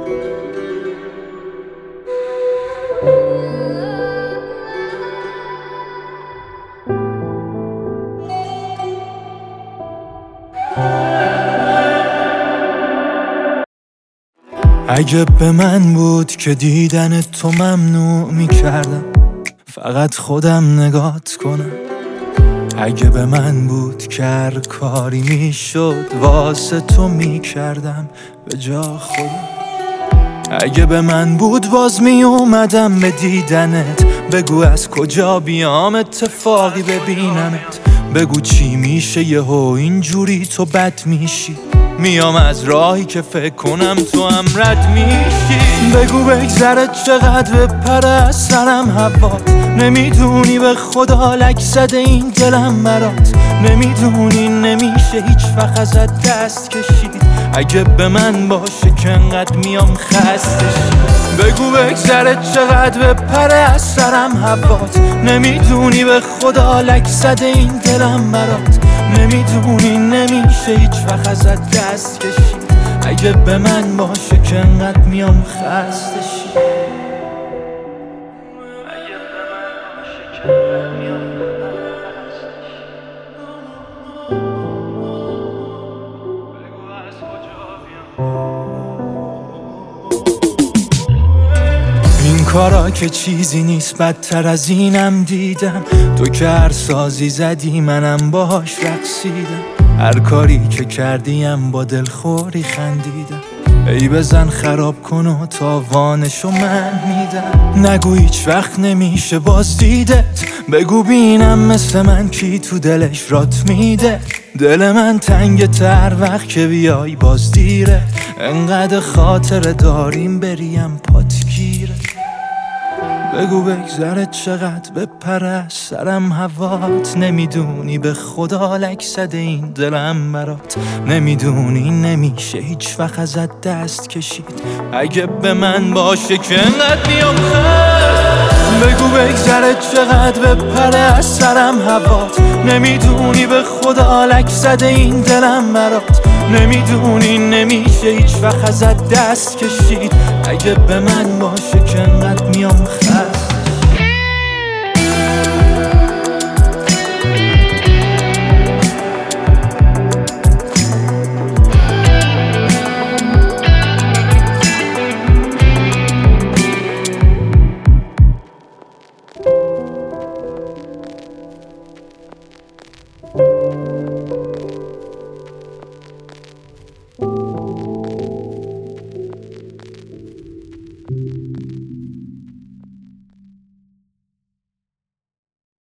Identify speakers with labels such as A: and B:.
A: اگه به من بود که دیدن تو ممنوع میکردم، فقط خودم نگات کنم. اگه به من بود که هر کاری میشد واسه تو میکردم به جا خودم. اگه به من بود باز میومدم به دیدنت، بگو از کجا بیام اتفاقی ببینمت، بگو چی میشه یهو اینجوری تو بد میشی، میام از راهی که فکر کنم تو هم رد میشی. بگو بگذره چقدر بپره از سرم هوات، نمیدونی به خدا لک زده این دلم برات، نمیدونی نمیشه هیچ وقت ازت دست کشید. اگه به من باشه که انقدر میام خسته شید. بگو بگذره چقدر بپره از سرم هوات، نمیدونی به خدا لک زده این دلم برات، نمیدونی نمیشه هیچ وقت ازت دست کشید. اگه به من باشه که انقدر میام خسته شید. اگه به من باشه که انقدر میام خسته شید. بگو از کجا بیام. این کارا که چیزی نیست بدتر از اینم دیدم، تو که هر سازی زدی منم باهاش رقصیدم، هر کاری که کردیم با دلخوری خندیدم. ای بزن خراب کن و تاوانشو من میدم، نگو هیچ وقت نمیشه باز دیدت، بگو بینم مثل من کی تو دلش رات میده. دل من تنگ تر وقت که بیای باز دیره، انقدر خاطره داریم بریم پات گیره. بگو بگذره چقدر بپره از سرم هوات، نمیدونی به خدا لک زده این دلم برات، نمیدونی نمیشه هیچ وقت ازت دست کشید. اگه به من باشه که انقدر میام بگو بگذره چقدر بپره از سرم هوات، نمیدونی به خدا لک زده این دلم برات، نمیدونی نمیشه هیچ وقت ازت دست کشید. اگه به من باشه که انقدر میام